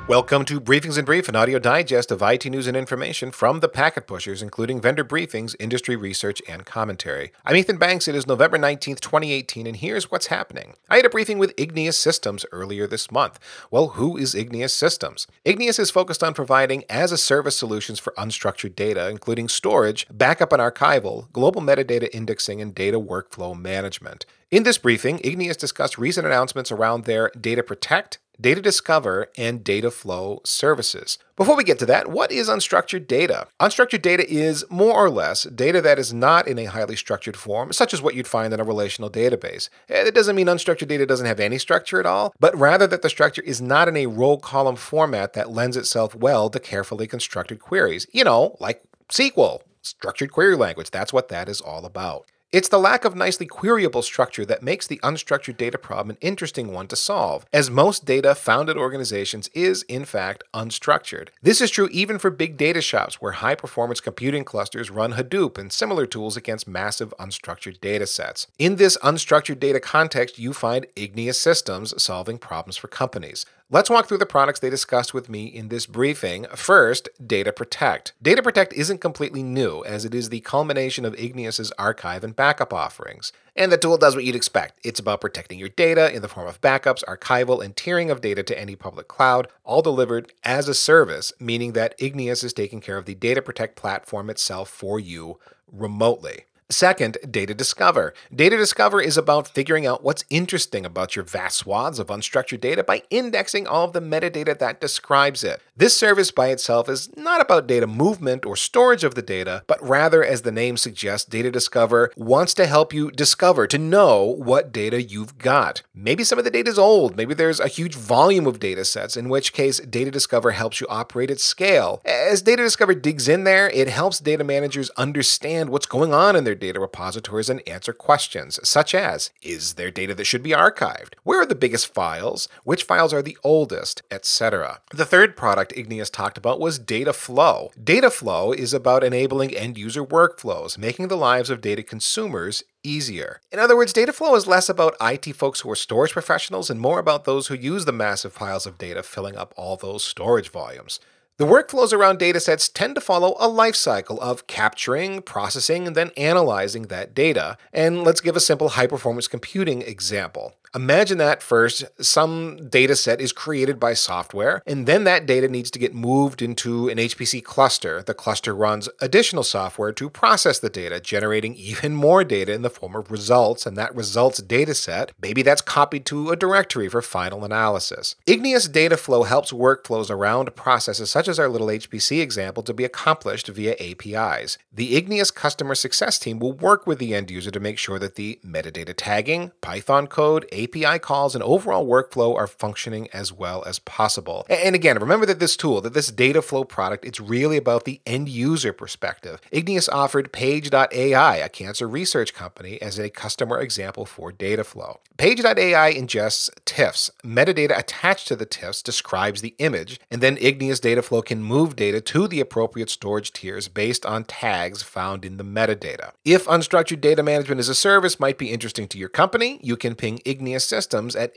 Welcome to Briefings in Brief, an audio digest of IT news and information from the Packet Pushers, including vendor briefings, industry research, and commentary. I'm Ethan Banks. It is November 19th, 2018, and here's what's happening. I had a briefing with Igneous Systems earlier this month. Well, who is Igneous Systems? Igneous is focused on providing as-a-service solutions for unstructured data, including storage, backup and archival, global metadata indexing, and data workflow management. In this briefing, Igneous discussed recent announcements around their Data Protect, Data Discover, and Data Flow services. Before we get to that, what is unstructured data? Unstructured data is, more or less, data that is not in a highly structured form, such as what you'd find in a relational database. It doesn't mean unstructured data doesn't have any structure at all, but rather that the structure is not in a row-column format that lends itself well to carefully constructed queries. Like SQL, structured query language. That's what that is all about. It's the lack of nicely queryable structure that makes the unstructured data problem an interesting one to solve, as most data found at organizations is, in fact, unstructured. This is true even for big data shops where high-performance computing clusters run Hadoop and similar tools against massive unstructured data sets. In this unstructured data context, you find Igneous Systems solving problems for companies. Let's walk through the products they discussed with me in this briefing. First, Data Protect. Data Protect isn't completely new, as it is the culmination of Igneous's archive and backup offerings. And the tool does what you'd expect. It's about protecting your data in the form of backups, archival, and tiering of data to any public cloud, all delivered as a service, meaning that Igneous is taking care of the Data Protect platform itself for you remotely. Second, Data Discover. Data Discover is about figuring out what's interesting about your vast swaths of unstructured data by indexing all of the metadata that describes it. This service by itself is not about data movement or storage of the data, but rather, as the name suggests, Data Discover wants to help you discover, to know what data you've got. Maybe some of the data is old, maybe there's a huge volume of data sets, in which case Data Discover helps you operate at scale. As Data Discover digs in there, it helps data managers understand what's going on in their data repositories and answer questions, such as, is there data that should be archived? Where are the biggest files? Which files are the oldest? Etc. The third product Igneous talked about was Data Flow. Data Flow is about enabling end-user workflows, making the lives of data consumers easier. In other words, Data Flow is less about IT folks who are storage professionals and more about those who use the massive piles of data filling up all those storage volumes. The workflows around datasets tend to follow a life cycle of capturing, processing, and then analyzing that data. And let's give a simple high-performance computing example. Imagine that first, some dataset is created by software, and then that data needs to get moved into an HPC cluster. The cluster runs additional software to process the data, generating even more data in the form of results, and that results dataset, maybe that's copied to a directory for final analysis. Igneous Data Flow helps workflows around processes such as our little HPC example to be accomplished via APIs. The Igneous customer success team will work with the end user to make sure that the metadata tagging, Python code, API calls, and overall workflow are functioning as well as possible. And again, remember that this tool, that this Data Flow product, it's really about the end user perspective. Igneous offered Page.ai, a cancer research company, as a customer example for Data Flow. Page.ai ingests TIFFs. Metadata attached to the TIFFs describes the image, and then Igneous Data Flow can move data to the appropriate storage tiers based on tags found in the metadata. If unstructured data management as a service might be interesting to your company, you can ping Igneous Systems at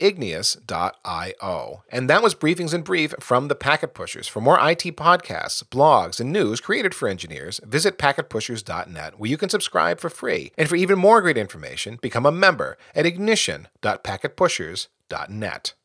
igneous.io. And that was Briefings in Brief from the Packet Pushers. For more IT podcasts, blogs, and news created for engineers, visit packetpushers.net, where you can subscribe for free. And for even more great information, become a member at ignition.packetpushers.net.